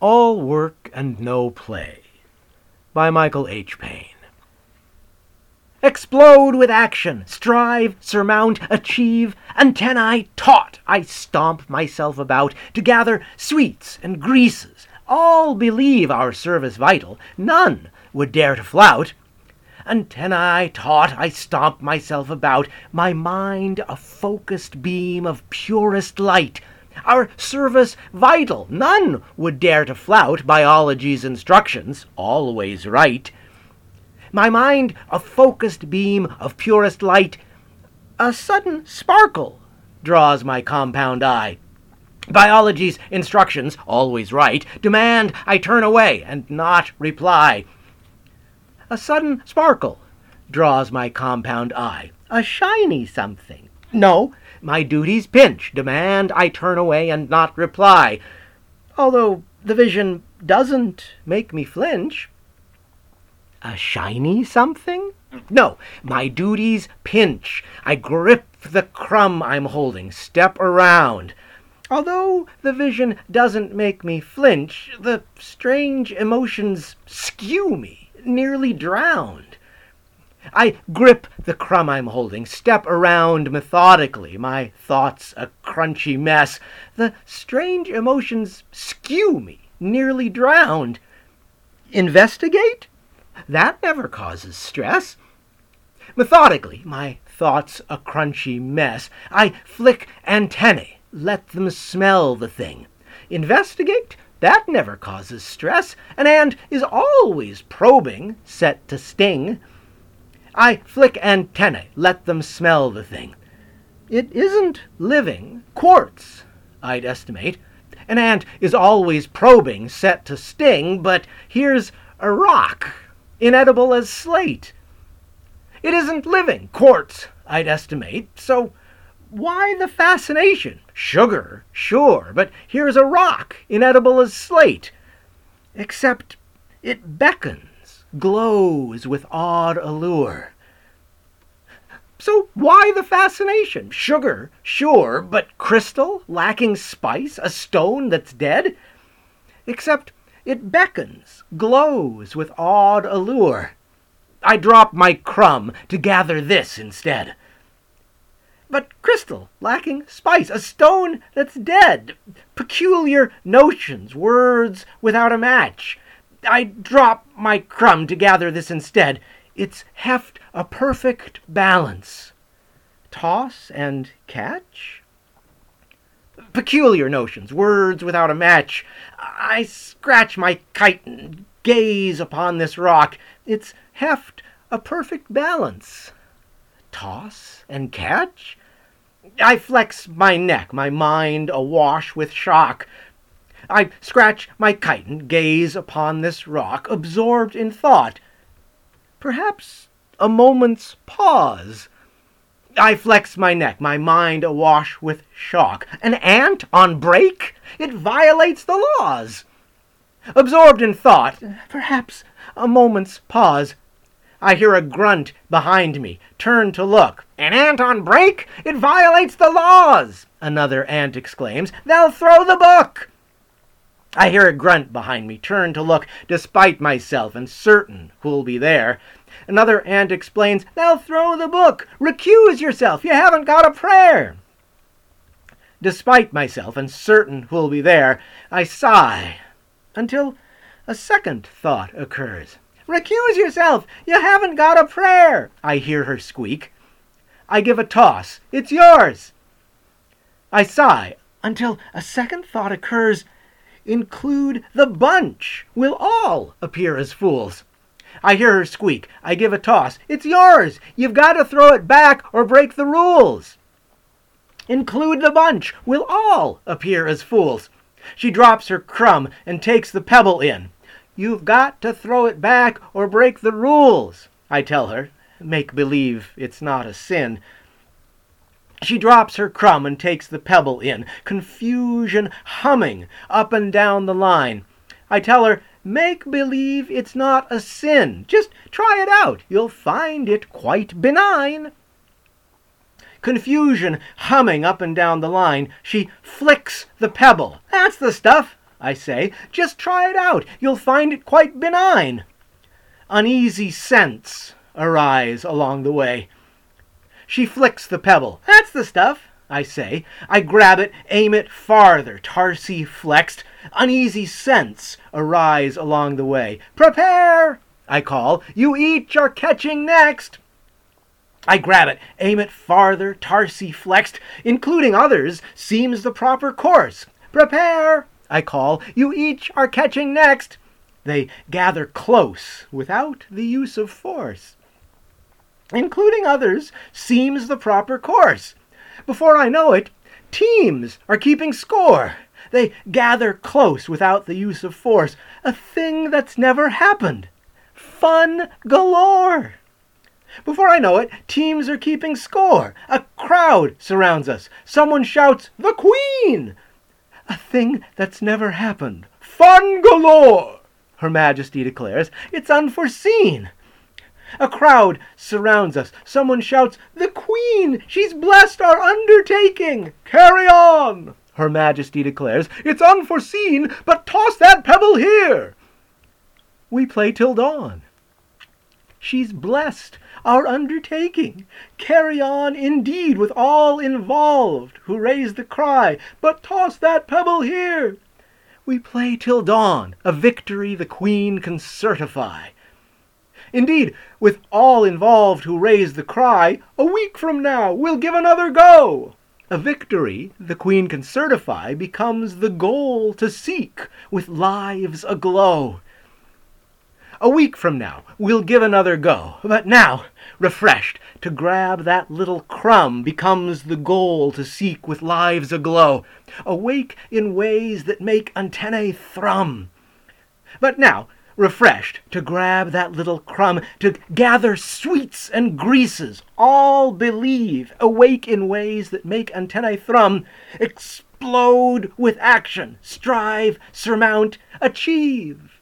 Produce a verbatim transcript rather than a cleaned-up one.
All Work and No Play by Michael H. Payne. Explode with action, strive, surmount, achieve, antennae taut, I stomp myself about to gather sweets and greases. All believe our service vital, none would dare to flout. Antennae taut, I stomp myself about, my mind a focused beam of purest light. Our service vital, none would dare to flout biology's instructions, always right. My mind a focused beam of purest light. A sudden sparkle draws my compound eye. Biology's instructions, always right, demand I turn away and not reply. A sudden sparkle draws my compound eye. A shiny something. No, my duties pinch, demand I turn away and not reply. Although the vision doesn't make me flinch. A shiny something? No, my duties pinch. I grip the crumb I'm holding, step around. Although the vision doesn't make me flinch, the strange emotions skew me, nearly drowned. I grip the crumb I'm holding, step around methodically, my thoughts a crunchy mess. The strange emotions skew me, nearly drowned. Investigate? That never causes stress. Methodically, my thoughts a crunchy mess. I flick antennae, let them smell the thing. Investigate? That never causes stress. An ant is always probing, set to sting. I flick antennae, let them smell the thing. It isn't living. Quartz, I'd estimate. An ant is always probing, set to sting, but here's a rock, inedible as slate. It isn't living. Quartz, I'd estimate. So why the fascination? Sugar, sure, but here's a rock, inedible as slate. Except it beckons, glows with odd allure. So why the fascination? Sugar, sure, but crystal, lacking spice, a stone that's dead? Except it beckons, glows with odd allure. I drop my crumb to gather this instead. But crystal, lacking spice, a stone that's dead. Peculiar notions, words without a match. I drop my crumb to gather this instead. Its heft a perfect balance. Toss and catch? Peculiar notions, words without a match. I scratch my kite and gaze upon this rock. Its heft a perfect balance. Toss and catch? I flex my neck, my mind awash with shock. I scratch my kite and gaze upon this rock, absorbed in thought. Perhaps a moment's pause. I flex my neck, my mind awash with shock. An ant on break? It violates the laws. Absorbed in thought, perhaps a moment's pause. I hear a grunt behind me, turn to look. An ant on break? It violates the laws, another ant exclaims. They'll throw the book. I hear a grunt behind me, turn to look, despite myself and certain who'll be there. Another ant explains, they'll throw the book. Recuse yourself, you haven't got a prayer. Despite myself and certain who'll be there, I sigh until a second thought occurs. Recuse yourself, you haven't got a prayer, I hear her squeak. I give a toss, it's yours. I sigh until a second thought occurs. Include the bunch, we'll all appear as fools. I hear her squeak, I give a toss, it's yours, you've got to throw it back or break the rules. Include the bunch, we'll all appear as fools. She drops her crumb and takes the pebble in. You've got to throw it back or break the rules, I tell her, make believe it's not a sin. She drops her crumb and takes the pebble in, confusion humming up and down the line. I tell her, make believe it's not a sin. Just try it out. You'll find it quite benign. Confusion humming up and down the line, she flicks the pebble. That's the stuff, I say. Just try it out. You'll find it quite benign. Uneasy scents arise along the way. She flicks the pebble. That's the stuff, I say. I grab it, aim it farther, tarsi flexed. Uneasy scents arise along the way. Prepare, I call. You each are catching next. I grab it, aim it farther, tarsi flexed. Including others seems the proper course. Prepare, I call. You each are catching next. They gather close without the use of force. Including others seems the proper course. Before I know it, teams are keeping score. They gather close without the use of force. A thing that's never happened. Fun galore. Before I know it, teams are keeping score. A crowd surrounds us. Someone shouts, "The Queen!" A thing that's never happened. Fun galore, Her Majesty declares. It's unforeseen. A crowd surrounds us. Someone shouts, "The Queen! She's blessed our undertaking!" Carry on, Her Majesty declares. It's unforeseen, but toss that pebble here. We play till dawn. She's blessed our undertaking. Carry on indeed with all involved who raise the cry, but toss that pebble here. We play till dawn, a victory the Queen can certify. Indeed, with all involved who raise the cry, a week from now we'll give another go. A victory the Queen can certify becomes the goal to seek with lives aglow. A week from now we'll give another go, but now, refreshed, to grab that little crumb becomes the goal to seek with lives aglow. Awake in ways that make antennae thrum. But now, refreshed, to grab that little crumb, to gather sweets and greases, all believe, awake in ways that make antennae thrum, explode with action, strive, surmount, achieve.